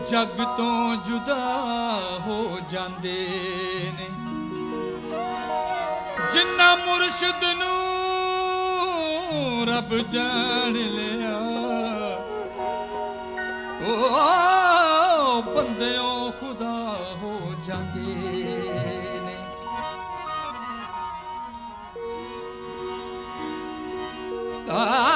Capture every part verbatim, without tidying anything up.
जग तो जुदा हो जांदे ने जिन्ना मुर्शिद नू रब जान लिया ओ बंदियों खुदा हो जांदे ने। आ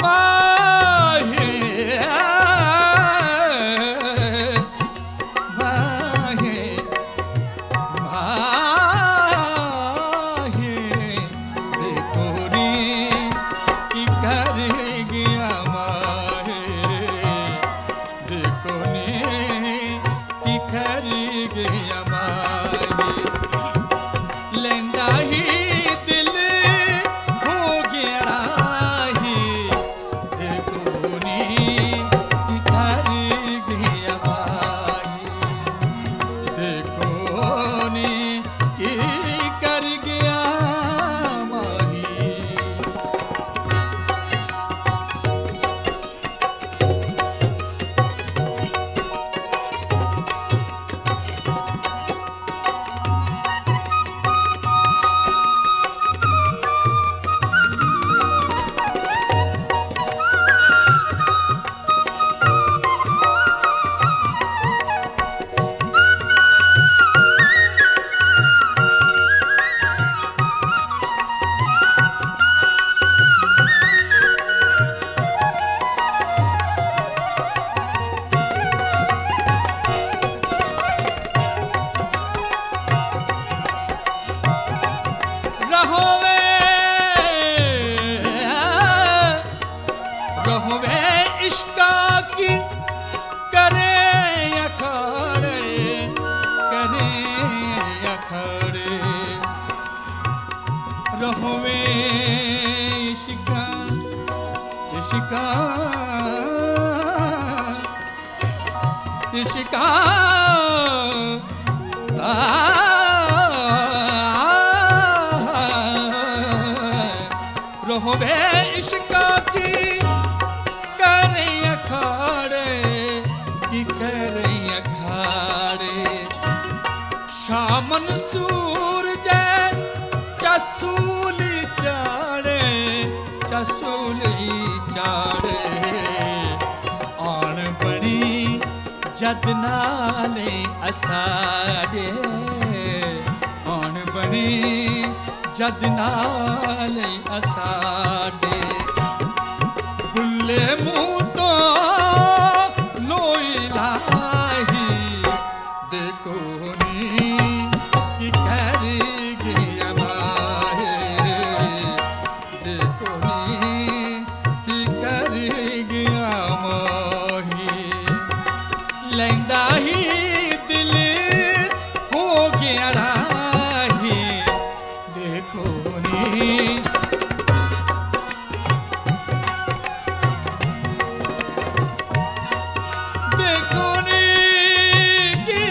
माहे माहे माहे देखो नी की कर गया माहे देखो नी की कर गया माहे लेंदा ही दिल हो गया ही देखो नी की कर गया माही देखो नी की कर गया माही रहोवे रहोवे इश्का की करे अखाड़े करे अखाड़े रहोवे इश्का इश्का इश्का रहोवे इश्का की करे अखाड़े की करे अखाड़े शामन सूरज चसूली चाड़े चसूली चाड़े आन बड़ी जद नाले असाड़े आन बड़ी जद नाले असाड़े बुल्ले मुँह तो लोई लाही देखो नी की कर गया माहे देखो नी की कर गया माही लेंदा ही दिल हो गया राही देखो नी देखो नी की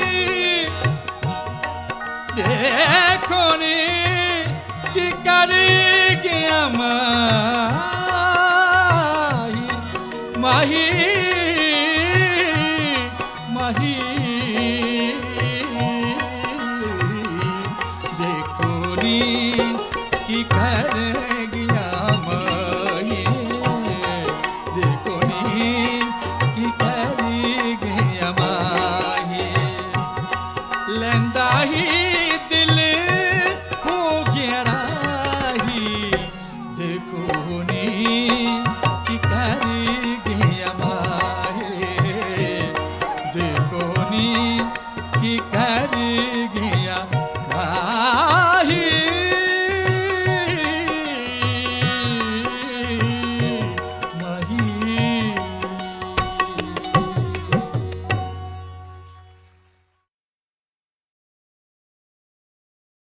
देखो नी की कर गया माही माही